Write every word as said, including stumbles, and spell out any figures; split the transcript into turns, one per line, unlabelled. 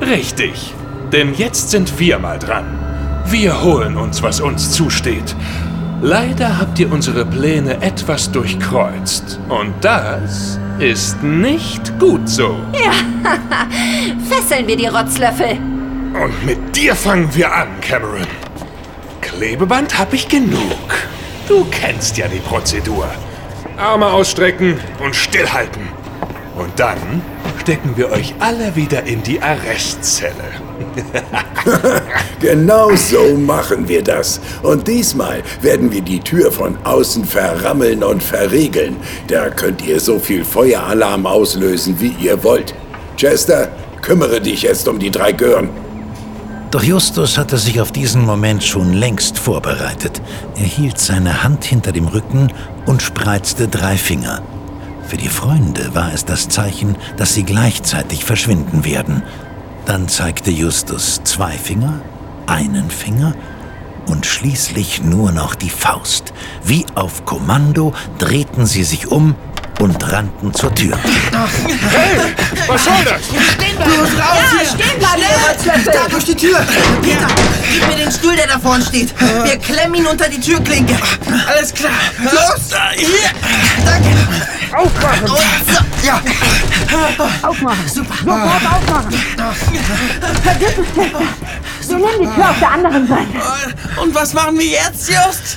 Richtig. Denn jetzt sind wir mal dran. Wir holen uns, was uns zusteht. Leider habt ihr unsere Pläne etwas durchkreuzt. Und das ist nicht gut so.
Ja, fesseln wir die Rotzlöffel.
Und mit dir fangen wir an, Cameron. Klebeband hab ich genug. Du kennst ja die Prozedur. Arme ausstrecken und stillhalten. Und dann stecken wir euch alle wieder in die Arrestzelle.
Genau so machen wir das. Und diesmal werden wir die Tür von außen verrammeln und verriegeln. Da könnt ihr so viel Feueralarm auslösen, wie ihr wollt. Chester, kümmere dich jetzt um die drei Gören.
Doch Justus hatte sich auf diesen Moment schon längst vorbereitet. Er hielt seine Hand hinter dem Rücken und spreizte drei Finger. Für die Freunde war es das Zeichen, dass sie gleichzeitig verschwinden werden. Dann zeigte Justus zwei Finger, einen Finger und schließlich nur noch die Faust. Wie auf Kommando drehten sie sich um und rannten zur Tür.
Hey, was soll das?
Stehen bleiben!
Ja, stehen bleiben, ihr Rotzlöffel!
Da durch die Tür! Peter, gib mir den Stuhl, der da vorne steht. Wir klemmen ihn unter die Türklinke. Alles klar. Los! Hier! Danke!
Aufmachen!
Und so. Ja.
Aufmachen!
Super.
Sofort aufmachen! Vergiss es, Chester! Wir nehmen die Tür auf der anderen Seite.
Und was machen wir jetzt, Just?